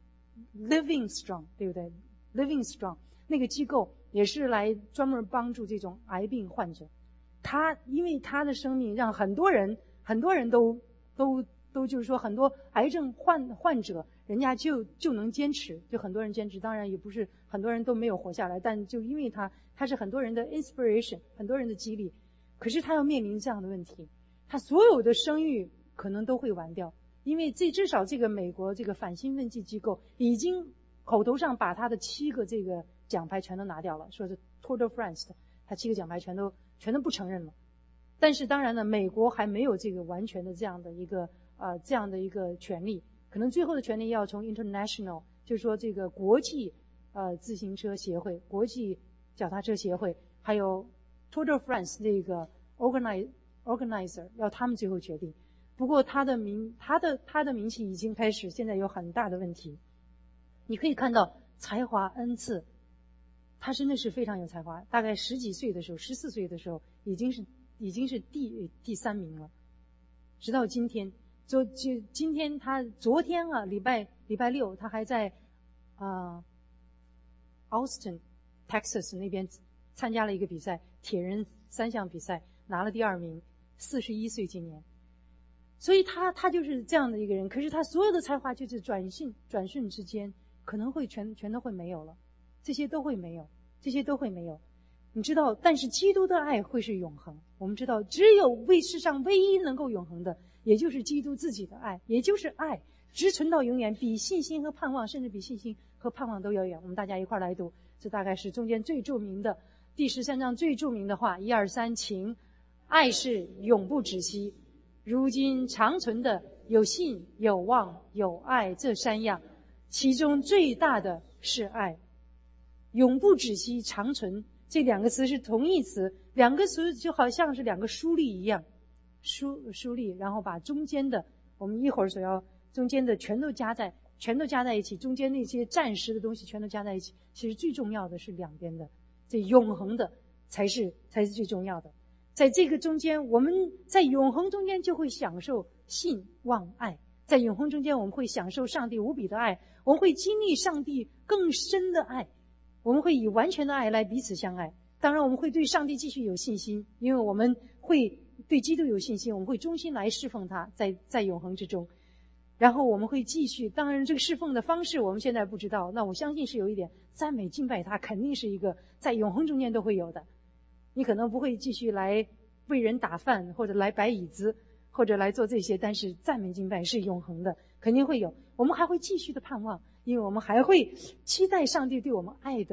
Living Strong， 对不对 ？Living Strong 那个机构也是来专门帮助这种癌病患者。他因为他的生命让很多人很多人都都都就是说很多癌症患患者。人家就就能坚持，就很多人坚持，当然也不是很多人都没有活下来，但就因为他他是很多人的 inspiration， 很多人的激励。可是他要面临这样的问题，他所有的声誉可能都会完掉，因为这至少这个美国这个反兴奋剂机构已经口头上把他的七个这个奖牌全都拿掉了，说是 Tour de France 的，他七个奖牌全都全都不承认了。但是当然呢，美国还没有这个完全的这样的一个呃这样的一个权利。可能最后的权利要从 international， 就是说这个国际呃自行车协会、国际脚踏车协会，还有 Tour de France 这个 organize organizer 要他们最后决定。不过他的名他的他的名气已经开始现在有很大的问题。你可以看到才华恩赐，他真的是非常有才华。大概十几岁的时候，十四岁的时候已经是已经是第第三名了，直到今天。就就今天他昨天啊，礼拜礼拜六他还在啊、呃、Austin Texas 那边参加了一个比赛，铁人三项比赛，拿了第二名，四十一岁今年。所以他他就是这样的一个人，可是他所有的才华就是转瞬转瞬之间可能会全全都会没有了，这些都会没有，这些都会没有。你知道，但是基督的爱会是永恒。我们知道，只有为世上唯一能够永恒的，也就是基督自己的爱，也就是爱，直存到永远，比信心和盼望，甚至比信心和盼望都遥远。我们大家一块来读，这大概是中间最著名的第十三章最著名的话，一二三，请。爱是永不止息，如今长存的有信、有望、有爱这三样，其中最大的是爱。永不止息、长存这两个词是同义词，两个词就好像是两个书例一样，书书例，然后把中间的我们一会儿所要中间的全都加在全都加在一起，中间那些暂时的东西全都加在一起。其实最重要的是两边的，这永恒的才是才是最重要的。在这个中间，我们在永恒中间就会享受信望爱，在永恒中间我们会享受上帝无比的爱，我们会经历上帝更深的爱，我们会以完全的爱来彼此相爱。当然我们会对上帝继续有信心，因为我们会对基督有信心，我们会忠心来侍奉他，在在永恒之中。然后我们会继续，当然这个侍奉的方式我们现在不知道，那我相信是有一点赞美敬拜他，肯定是一个在永恒中间都会有的。你可能不会继续来为人打饭，或者来摆椅子，或者来做这些，但是赞美敬拜是永恒的，肯定会有。我们还会继续的盼望，因为我们还会期待上帝对我们爱的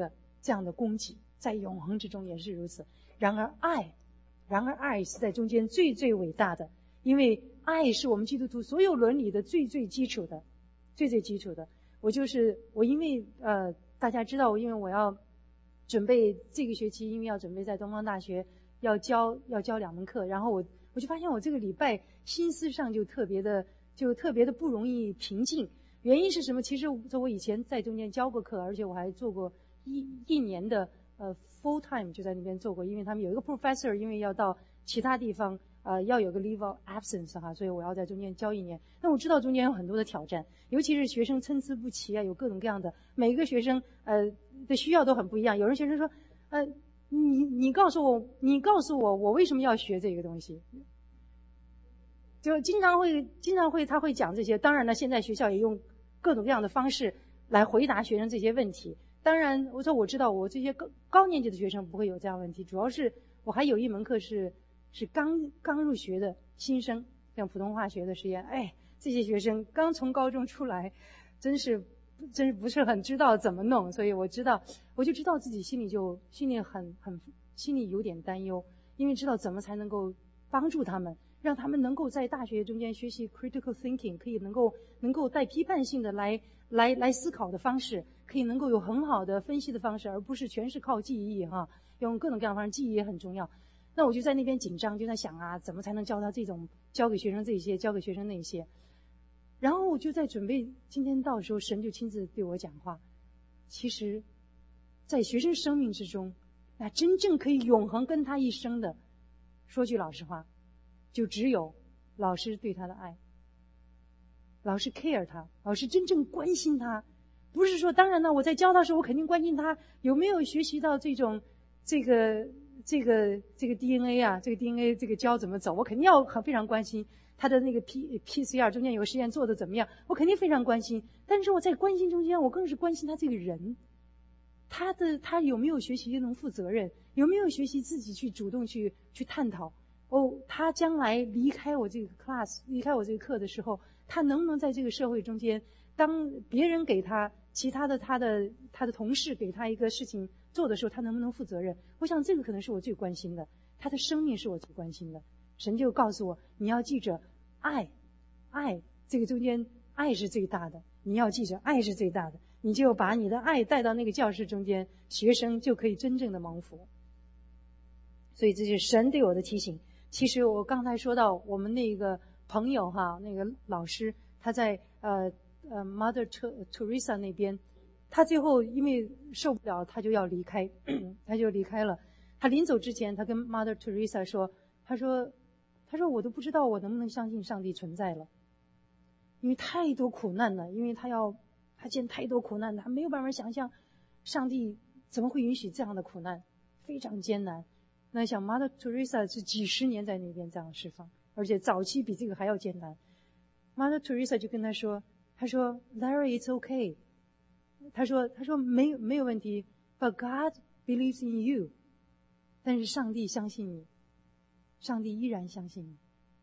这样的供给，在永恒之中也是如此。然而爱，然而爱是在中间最最伟大的，因为爱是我们基督徒所有伦理的最最基础的，最最基础的。我就是我，因为呃大家知道我，因为我要准备这个学期，因为要准备在东方大学要教要教两门课，然后我我就发现我这个礼拜心思上就特别的就特别的不容易平静。原因是什么？其实我以前在中间教过课，而且我还做过一一年的呃 full time 就在那边做过，因为他们有一个 professor 因为要到其他地方呃要有个 leave of absence 哈，所以我要在中间教一年。那我知道中间有很多的挑战，尤其是学生参差不齐啊，有各种各样的，每一个学生呃的需要都很不一样。有人学生说呃你你告诉我你告诉我我为什么要学这个东西，就经常会经常会他会讲这些。当然了，现在学校也用各种各样的方式来回答学生这些问题。当然我说我知道我这些高高年级的学生不会有这样的问题，主要是我还有一门课是是刚刚入学的新生，像普通话学的实验，哎，这些学生刚从高中出来，真是真是不是很知道怎么弄，所以我知道我就知道自己心里就心里很很心里有点担忧，因为知道怎么才能够帮助他们，让他们能够在大学中间学习 critical thinking， 可以能够能够带批判性的来来来思考的方式，可以能够有很好的分析的方式，而不是全是靠记忆哈，用各种各样的方式，记忆也很重要。那我就在那边紧张，就在想啊，怎么才能教他这种，教给学生这些，教给学生那些。然后我就在准备今天到的时候，神就亲自对我讲话。其实，在学生生命之中，那真正可以永恒跟他一生的，说句老实话，就只有老师对他的爱，老师 care 他，老师真正关心他。不是说当然呢，我在教他的时候，我肯定关心他有没有学习到这种这个这个这个 D N A 啊，这个 D N A 这个教怎么走，我肯定要很非常关心他的那个 P PCR 中间有个实验做的怎么样，我肯定非常关心。但是我在关心中间，我更是关心他这个人，他的他有没有学习能负责任，有没有学习自己去主动去去探讨。哦，他将来离开我这个 class， 离开我这个课的时候，他能不能在这个社会中间，当别人给他其他的他的他的同事给他一个事情做的时候，他能不能负责任？我想这个可能是我最关心的，他的生命是我最关心的。神就告诉我，你要记着爱，爱这个中间爱是最大的，你要记着爱是最大的，你就把你的爱带到那个教室中间，学生就可以真正的蒙福。所以这是神对我的提醒。其实我刚才说到我们那个朋友哈，那个老师他在呃呃 Mother Teresa 那边，他最后因为受不了，他就要离开，他就离开了。他临走之前，他跟 Mother Teresa 说，他说他说我都不知道我能不能相信上帝存在了，因为太多苦难了，因为他要他见太多苦难，他没有办法想象上帝怎么会允许这样的苦难，非常艰难。那想 Mother Teresa 是几十年在那边这样释放，而且早期比这个还要艰难。Mother Teresa 就跟他说，他说 Larry it's okay， 他说他说没有没有问题 ，But God believes in you， 但是上帝相信你，上帝依然相信你。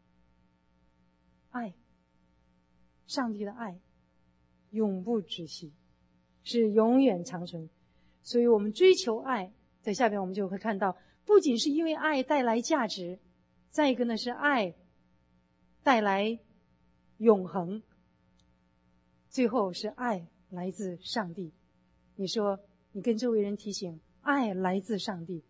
爱，上帝的爱永不止息，是永远长存。所以我们追求爱，在下边我们就会看到，不仅是因为爱带来价值，再一个呢是爱带来永恒，最后是爱来自上帝。你说你跟周围人提醒，爱来自上帝，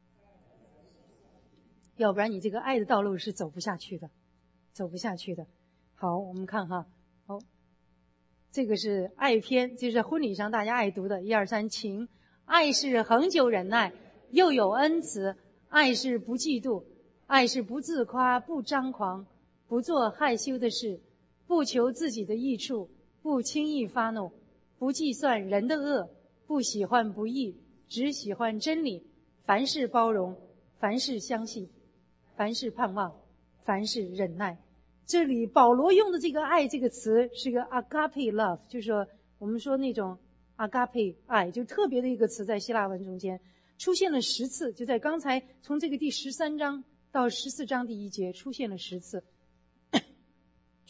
要不然你这个爱的道路是走不下去的，走不下去的。好，我们看哈，好，这个是爱篇，就是婚礼上大家爱读的，一二三，请。爱是恒久忍耐，又有恩慈；爱是不嫉妒，爱是不自夸，不张狂，不做害羞的事，不求自己的益处，不轻易发怒，不计算人的恶，不喜欢不义，只喜欢真理。凡事包容，凡事相信，凡事盼望，凡事忍耐。这里保罗用的这个爱这个词是个 agape love， 就是说我们说那种 agape 爱，就特别的一个词，在希腊文中间出现了十次，就在刚才从这个第十三章到十四章第一节出现了十次。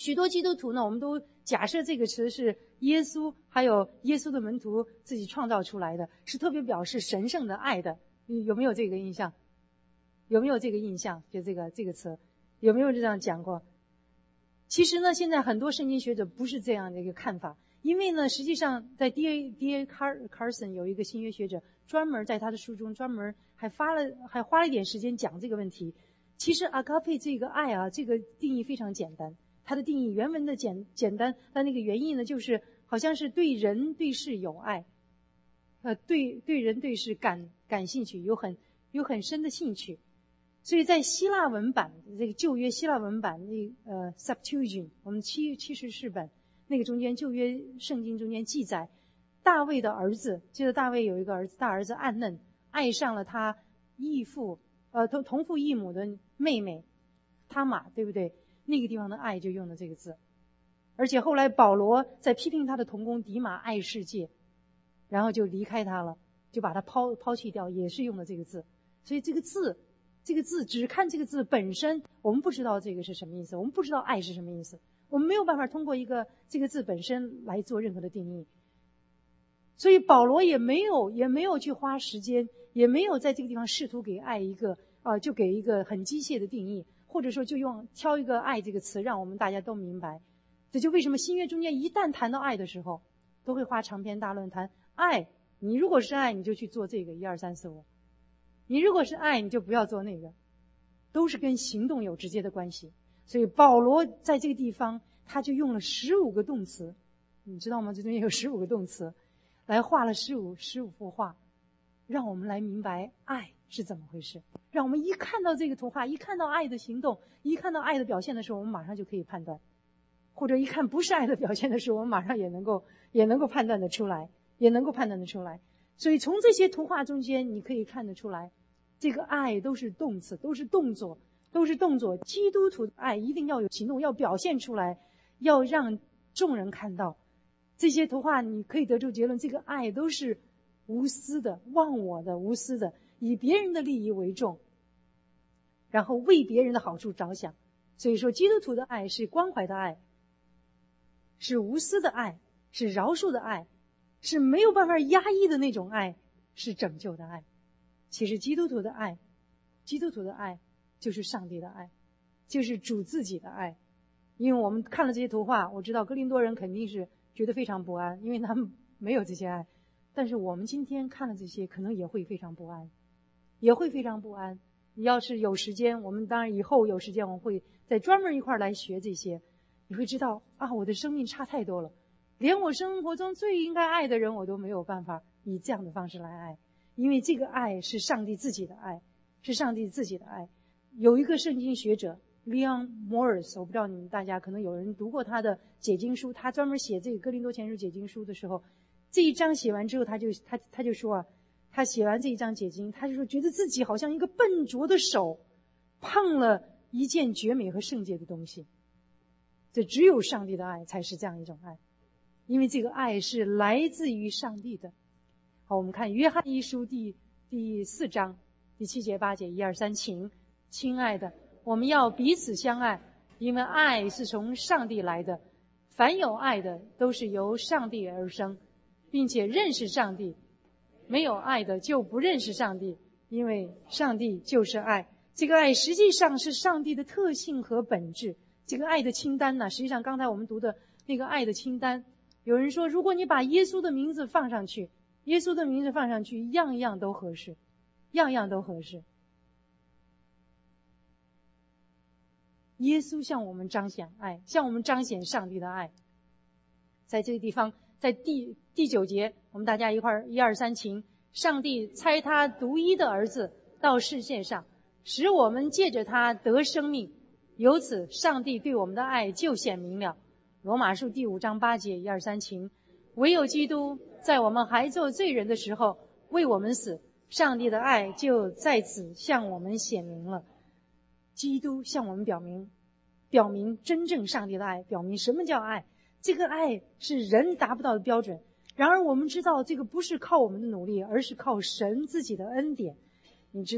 许多基督徒呢，我们都假设这个词是耶稣还有耶稣的门徒自己创造出来的，是特别表示神圣的爱的。有没有这个印象？有没有这个印象？就这个这个词，有没有这样讲过？其实呢，现在很多圣经学者不是这样的一个看法，因为呢，实际上在 D A D A Carson 有一个新约学者，专门在他的书中专门还发了还花了一点时间讲这个问题。其实 agape 这个爱啊，这个定义非常简单，它的定义原文的简简单，但那个原意呢，就是好像是对人对事有爱，呃，对对人对事感感兴趣，有很有很深的兴趣。所以在希腊文版这个旧约希腊文版那呃 Septuagint 我们七七十士本那个中间旧约圣经中间记载，大卫的儿子，记得大卫有一个儿子大儿子暗嫩爱上了他异父呃同同父异母的妹妹他玛，对不对？那个地方的爱就用了这个字。而且后来保罗在批评他的同工迪马爱世界，然后就离开他了，就把他抛抛弃掉，也是用了这个字。所以这个字这个字只看这个字本身，我们不知道这个是什么意思，我们不知道爱是什么意思，我们没有办法通过一个这个字本身来做任何的定义。所以保罗也没有也没有去花时间，也没有在这个地方试图给爱一个呃就给一个很机械的定义，或者说就用挑一个爱这个词让我们大家都明白。这就为什么新约中间一旦谈到爱的时候，都会花长篇大论谈爱。你如果是爱，你就去做这个一二三四五；你如果是爱，你就不要做那个，都是跟行动有直接的关系。所以保罗在这个地方他就用了十五个动词，你知道吗？这中间有十五个动词，来画了十五十五幅画，让我们来明白爱是怎么回事。让我们一看到这个图画，一看到爱的行动，一看到爱的表现的时候，我们马上就可以判断。或者一看不是爱的表现的时候，我们马上也能够也能够判断得出来，也能够判断得出来。所以从这些图画中间，你可以看得出来，这个爱都是动词，都是动作，都是动作。基督徒的爱一定要有行动，要表现出来，要让众人看到。这些图画你可以得出结论，这个爱都是无私的、忘我的、无私的，以别人的利益为重，然后为别人的好处着想。所以说基督徒的爱是关怀的爱，是无私的爱，是饶恕的爱，是没有办法压抑的那种爱，是拯救的爱。其实基督徒的爱，基督徒的爱就是上帝的爱，就是主自己的爱。因为我们看了这些图画，我知道哥林多人肯定是觉得非常不安，因为他们没有这些爱。但是我们今天看了这些，可能也会非常不安，也会非常不安。你要是有时间，我们当然以后有时间我们会再专门一块来学这些，你会知道啊，我的生命差太多了，连我生活中最应该爱的人我都没有办法以这样的方式来爱，因为这个爱是上帝自己的爱，是上帝自己的爱。有一个圣经学者 Leon Morris， 我不知道你们大家可能有人读过他的解经书，他专门写这个哥林多前书解经书的时候，这一章写完之后，他就他他就说啊，他写完这一章解经，他就说觉得自己好像一个笨拙的手碰了一件绝美和圣洁的东西。这只有上帝的爱才是这样一种爱，因为这个爱是来自于上帝的。好，我们看约翰一书第第四章第七节八节一二三，请亲爱的，我们要彼此相爱，因为爱是从上帝来的，凡有爱的都是由上帝而生，并且认识上帝。没有爱的就不认识上帝，因为上帝就是爱。这个爱实际上是上帝的特性和本质。这个爱的清单呢，实际上刚才我们读的那个爱的清单，有人说如果你把耶稣的名字放上去，耶稣的名字放上去，样样都合适，样样都合适。耶稣向我们彰显爱，向我们彰显上帝的爱。在这个地方，在第第九节，我们大家一块儿一二三，请上帝差他独一的儿子到世界上，使我们借着他得生命，由此上帝对我们的爱就显明了。罗马书第五章八节一二三，请唯有基督在我们还做罪人的时候为我们死，上帝的爱就在此向我们显明了。基督向我们表明表明真正上帝的爱，表明什么叫爱。这个爱是人达不到的标准，然而我们知道这个不是靠我们的努力，而是靠神自己的恩典。你知道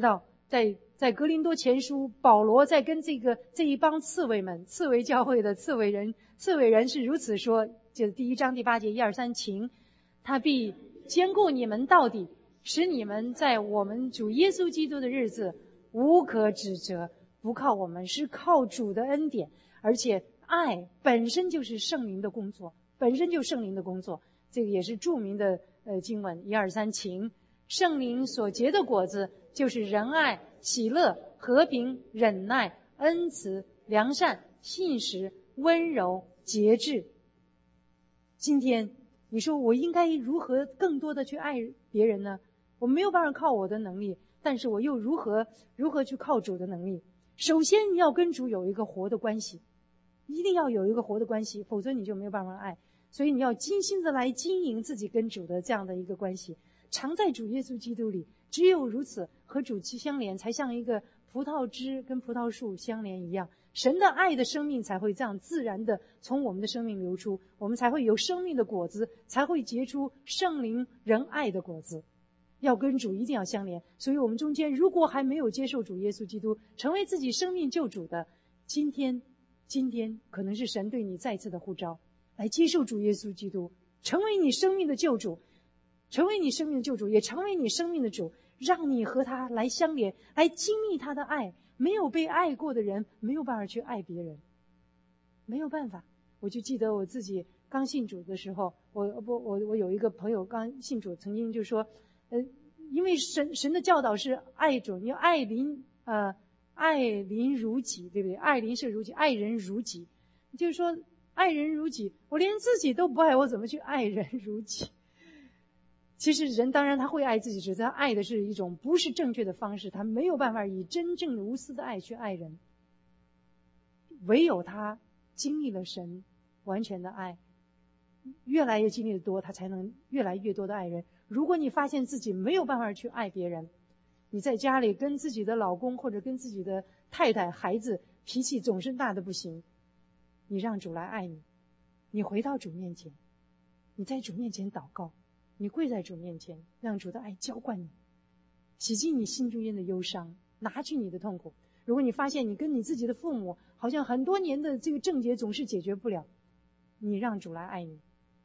在在格林多前书，保罗在跟这个这一帮刺猬们，刺猬教会的刺猬人，刺猬人是如此说，就是第一章第八节一二三情，他必坚固你们到底，使你们在我们主耶稣基督的日子无可指责。不靠我们，是靠主的恩典，而且爱本身就是圣灵的工作，本身就圣灵的工作。这个也是著名的呃经文一二三情，圣灵所结的果子就是仁爱、喜乐、和平、忍耐、恩慈、良善、信实、温柔、节制。今天你说我应该如何更多的去爱别人呢？我没有办法靠我的能力，但是我又如何如何去靠主的能力？首先你要跟主有一个活的关系，一定要有一个活的关系，否则你就没有办法爱。所以你要精心的来经营自己跟主的这样的一个关系，常在主耶稣基督里，只有如此和主相连，才像一个葡萄枝跟葡萄树相连一样，神的爱的生命才会这样自然的从我们的生命流出，我们才会有生命的果子，才会结出圣灵仁爱的果子。要跟主一定要相连，所以我们中间如果还没有接受主耶稣基督，成为自己生命救主的，今天今天可能是神对你再次的呼召，来接受主耶稣基督，成为你生命的救主，成为你生命的救主，也成为你生命的主，让你和他来相连，来经历他的爱。没有被爱过的人没有办法去爱别人，没有办法。我就记得我自己刚信主的时候，我不我我有一个朋友刚信主，曾经就说呃，因为神神的教导是爱主，你要爱邻呃爱邻如己，对不对？爱邻是如己，爱人如己，就是说爱人如己。我连自己都不爱，我怎么去爱人如己？其实人当然他会爱自己，只是他爱的是一种不是正确的方式，他没有办法以真正的无私的爱去爱人。唯有他经历了神完全的爱，越来越经历的多，他才能越来越多的爱人。如果你发现自己没有办法去爱别人，你在家里跟自己的老公或者跟自己的太太孩子脾气总是大的不行，你让主来爱你，你回到主面前，你在主面前祷告，你跪在主面前，让主的爱浇灌你，洗净你心中间的忧伤，拿去你的痛苦。如果你发现你跟你自己的父母好像很多年的这个症结总是解决不了，你让主来爱你，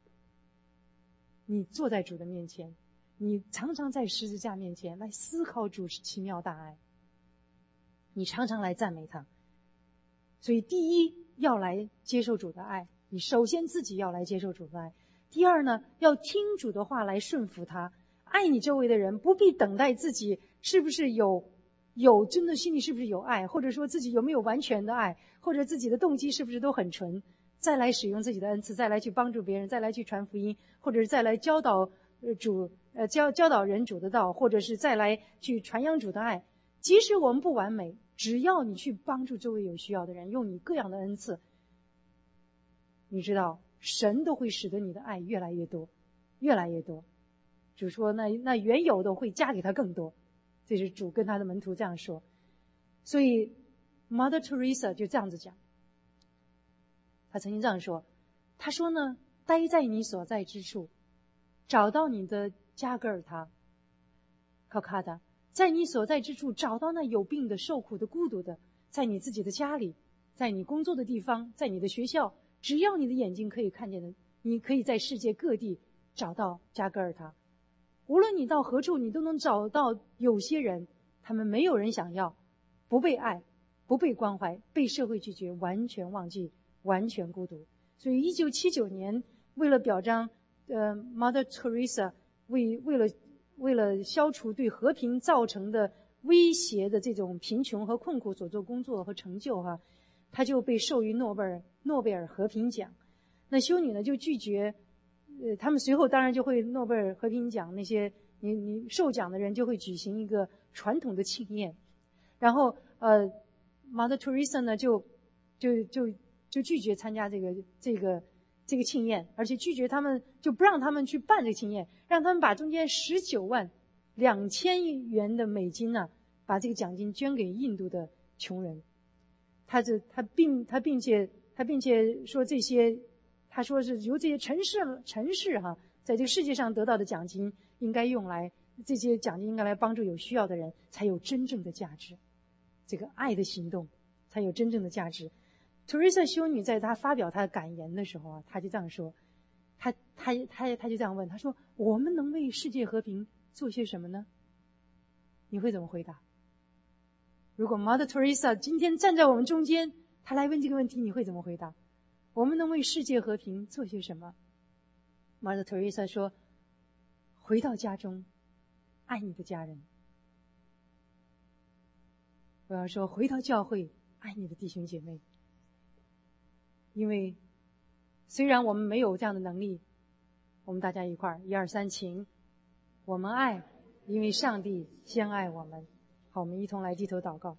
你坐在主的面前，你常常在十字架面前来思考主奇妙大爱，你常常来赞美他。所以第一要来接受主的爱，你首先自己要来接受主的爱。第二呢，要听主的话来顺服他。爱你周围的人，不必等待自己是不是有有真的心里是不是有爱，或者说自己有没有完全的爱，或者自己的动机是不是都很纯，再来使用自己的恩赐，再来去帮助别人，再来去传福音，或者是再来教导主呃教教导人主的道，或者是再来去传扬主的爱。即使我们不完美，只要你去帮助周围有需要的人，用你各样的恩赐，你知道神都会使得你的爱越来越多，越来越多。主说那那原有的会加给他更多，这是主跟他的门徒这样说。所以 Mother Teresa 就这样子讲，他曾经这样说，他说呢，待在你所在之处，找到你的加格尔他考卡达，在你所在之处找到那有病的、受苦的、孤独的，在你自己的家里，在你工作的地方，在你的学校，只要你的眼睛可以看见的，你可以在世界各地找到加格尔他。无论你到何处，你都能找到有些人，他们没有人想要，不被爱，不被关怀，被社会拒绝，完全忘记，完全孤独。所以一九七九年为了表彰呃 Mother Teresa 为为了为了消除对和平造成的威胁的这种贫穷和困苦所做工作和成就哈，他就被授予诺贝尔诺贝尔和平奖。那修女呢就拒绝，呃，他们随后当然就会诺贝尔和平奖那些你你受奖的人就会举行一个传统的庆宴，然后呃 Mother Teresa 呢就就就就拒绝参加这个这个这个庆宴，而且拒绝他们，就不让他们去办这个庆宴，让他们把中间十九万两千元的美金呢，把这个奖金捐给印度的穷人。他这他并他并且他并且说这些，他说是由这些城市城市哈，在这个世界上得到的奖金应该用来这些奖金应该来帮助有需要的人，才有真正的价值。这个爱的行动才有真正的价值。Teresa 修女在她发表她的感言的时候啊，她就这样说，她她她她就这样问，她说：“我们能为世界和平做些什么呢？”你会怎么回答？如果 Mother Teresa 今天站在我们中间，她来问这个问题，你会怎么回答？我们能为世界和平做些什么？ Mother Teresa 说：“回到家中，爱你的家人。”我要说，回到教会，爱你的弟兄姐妹。因为虽然我们没有这样的能力，我们大家一块儿，一二三，请我们爱，因为上帝先爱我们。好，我们一同来低头祷告。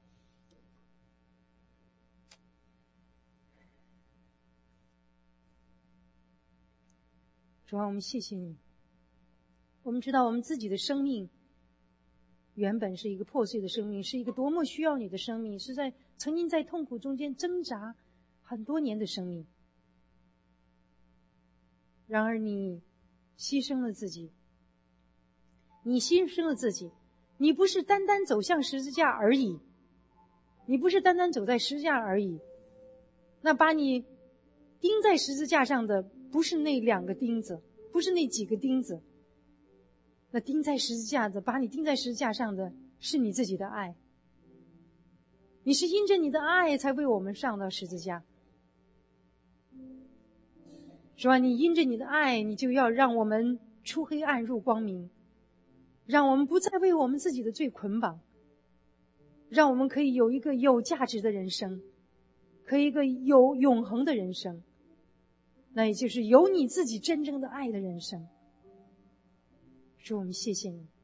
主啊，我们谢谢你。我们知道我们自己的生命原本是一个破碎的生命，是一个多么需要你的生命，是在曾经在痛苦中间挣扎很多年的生命。然而你牺牲了自己，你牺牲了自己，你不是单单走向十字架而已，你不是单单走在十字架而已。那把你钉在十字架上的不是那两个钉子，不是那几个钉子，那钉在十字架的，把你钉在十字架上的是你自己的爱。你是因着你的爱才为我们上到十字架。主啊，你因着你的爱，你就要让我们出黑暗入光明，让我们不再为我们自己的罪捆绑，让我们可以有一个有价值的人生，可以一个有永恒的人生，那也就是有你自己真正的爱的人生。主，我们谢谢你。